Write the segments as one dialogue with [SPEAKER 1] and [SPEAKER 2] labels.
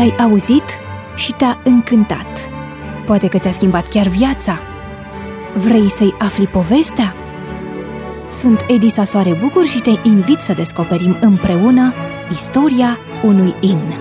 [SPEAKER 1] l-ai auzit și te-a încântat. Poate că ți-a schimbat chiar viața. Vrei să-i afli povestea? Sunt Edisa Soare Bucur și te invit să descoperim împreună istoria unui imn.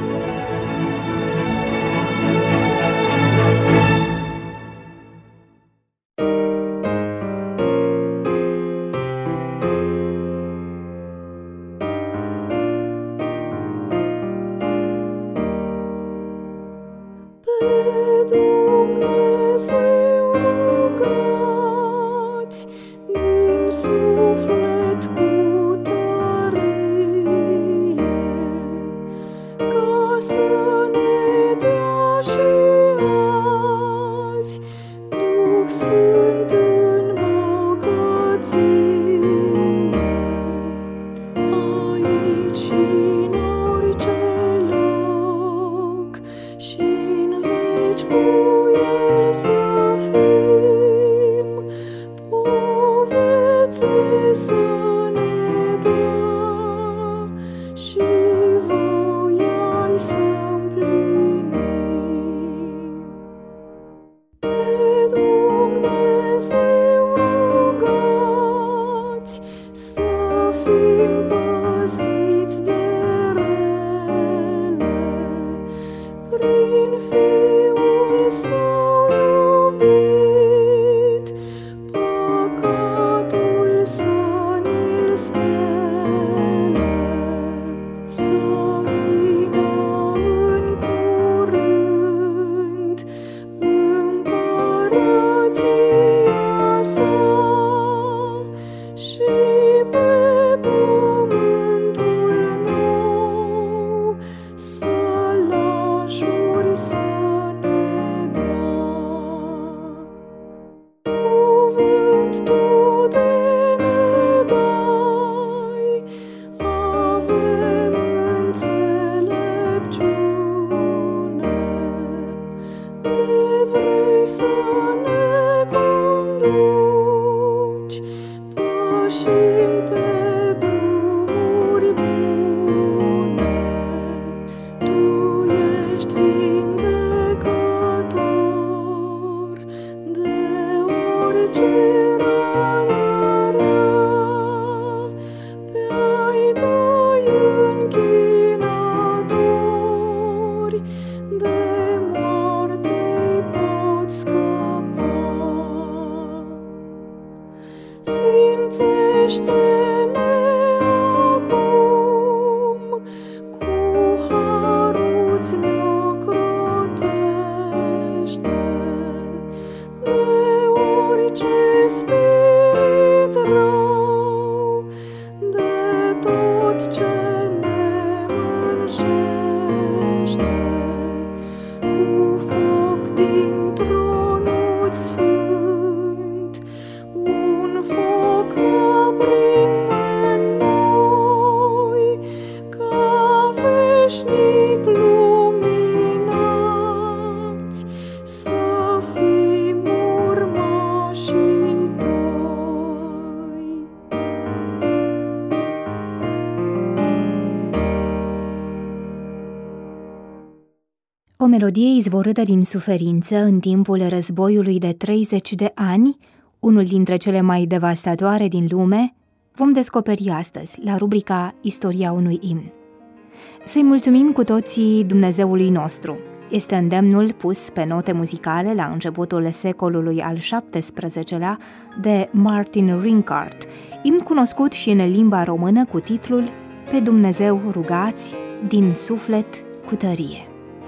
[SPEAKER 1] O melodie izvorâtă din suferință în timpul războiului de 30 de ani, unul dintre cele mai devastatoare din lume, vom descoperi astăzi, la rubrica Istoria unui imn. Să-i mulțumim cu toții Dumnezeului nostru. Este îndemnul pus pe note muzicale la începutul secolului al XVII-lea de Martin Ringart, imn cunoscut și în limba română cu titlul Pe Dumnezeu rugați, din suflet cu tărie.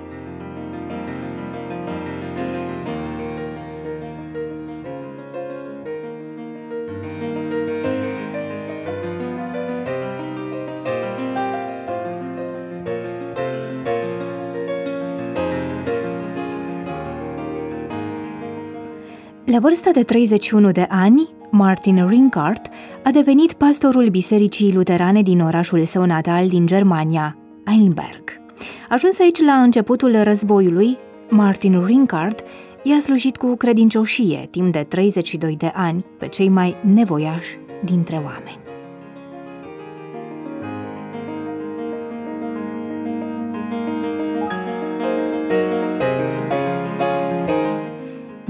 [SPEAKER 1] La vârsta de 31 de ani, Martin Ringart a devenit pastorul bisericii luterane din orașul său natal din Germania, Einberg. Ajuns aici la începutul războiului, Martin Ringart i-a slujit cu credincioșie timp de 32 de ani pe cei mai nevoiași dintre oameni.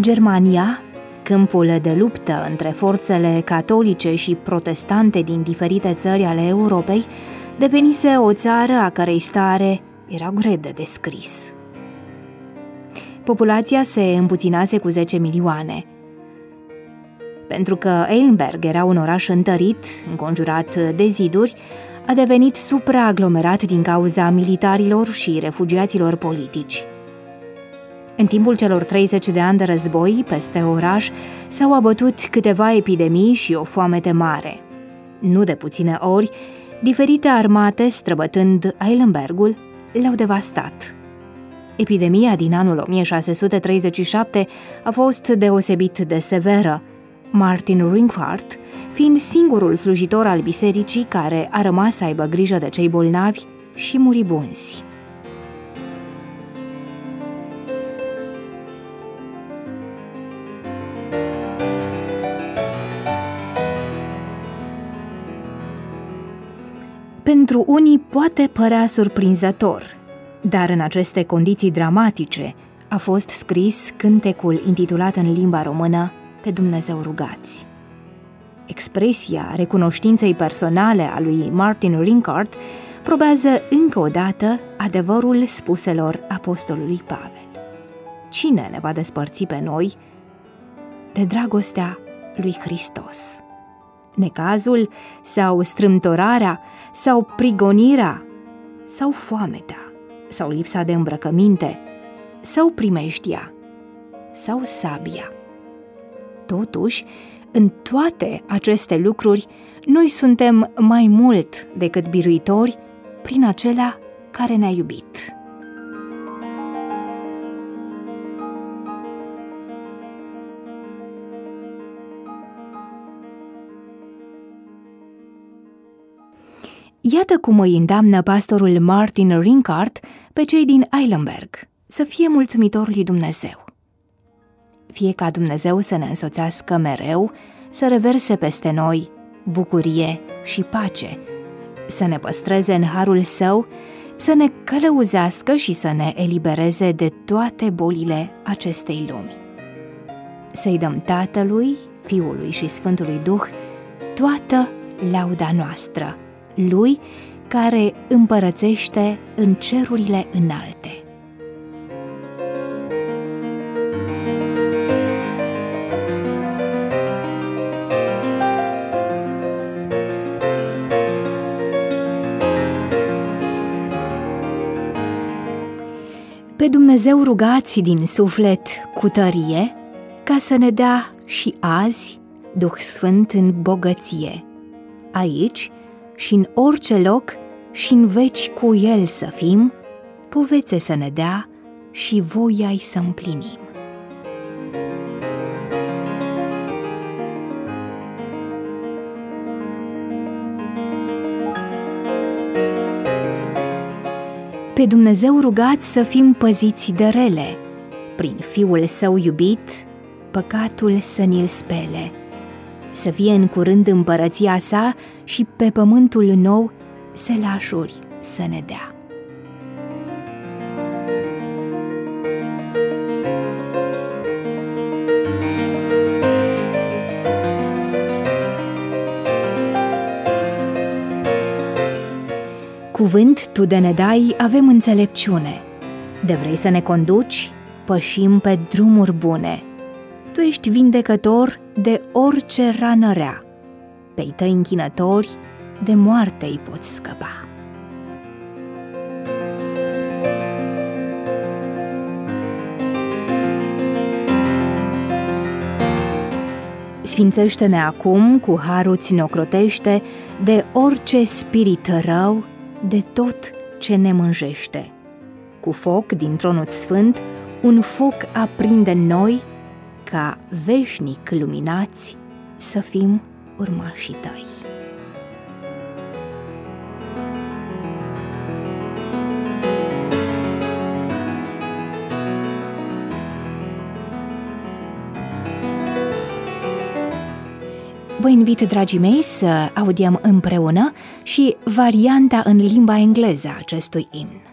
[SPEAKER 1] Germania, câmpul de luptă între forțele catolice și protestante din diferite țări ale Europei, devenise o țară a cărei stare era greu de descris. Populația se împuținase cu 10 milioane. Pentru că Eilenberg era un oraș întărit, înconjurat de ziduri, a devenit supraaglomerat din cauza militarilor și refugiaților politici. În timpul celor 30 de ani de război, peste oraș s-au abătut câteva epidemii și o foamete mare. Nu de puține ori, diferite armate, străbătând Eilenbergul, l-au devastat. Epidemia din anul 1637 a fost deosebit de severă, Martin Rinckart fiind singurul slujitor al bisericii care a rămas să aibă grijă de cei bolnavi și muribunzi. Pentru unii poate părea surprinzător, dar în aceste condiții dramatice a fost scris cântecul intitulat în limba română Pe Dumnezeu rugați. Expresia recunoștinței personale a lui Martin Rinckart probează încă o dată adevărul spuselor apostolului Pavel. Cine ne va despărți pe noi de dragostea lui Hristos? Necazul sau strâmtorarea sau prigonirea sau foametea sau lipsa de îmbrăcăminte sau primejdia sau sabia. Totuși, în toate aceste lucruri, noi suntem mai mult decât biruitori prin acela care ne-a iubit. Iată cum îi îndeamnă pastorul Martin Rinckart pe cei din Eilenberg să fie mulțumitori lui Dumnezeu. Fie ca Dumnezeu să ne însoțească mereu, să reverse peste noi bucurie și pace, să ne păstreze în harul său, să ne călăuzească și să ne elibereze de toate bolile acestei lumi. Să-i dăm Tatălui, Fiului și Sfântului Duh toată lauda noastră, Lui care împărățește în cerurile înalte. Pe Dumnezeu rugați din suflet cu tărie, ca să ne dea și azi Duh Sfânt în bogăție, aici și în orice loc și în veci cu El să fim, povețe să ne dea și voia-i să împlinim. Pe Dumnezeu rugați să fim păziți de rele, prin Fiul Său iubit, păcatul să ni-l spele, să fie în curând împărăția Sa și pe pământul nou selașuri să ne dea. Cuvânt tu de ne dai, avem înțelepciune. De vrei să ne conduci, pășim pe drumuri bune. Tu ești vindecător de orice rană rea. Pe-i tăi închinători, de moarte îi poți scăpa. Sfințește-ne acum, cu harul ți ne ocrotește, de orice spirit rău, de tot ce ne mânjește. Cu foc din tronul sfânt, un foc aprinde în noi, ca veșnic luminați să fim urmașii tăi. Vă invit, dragii mei, să audiem împreună și varianta în limba engleză a acestui imn.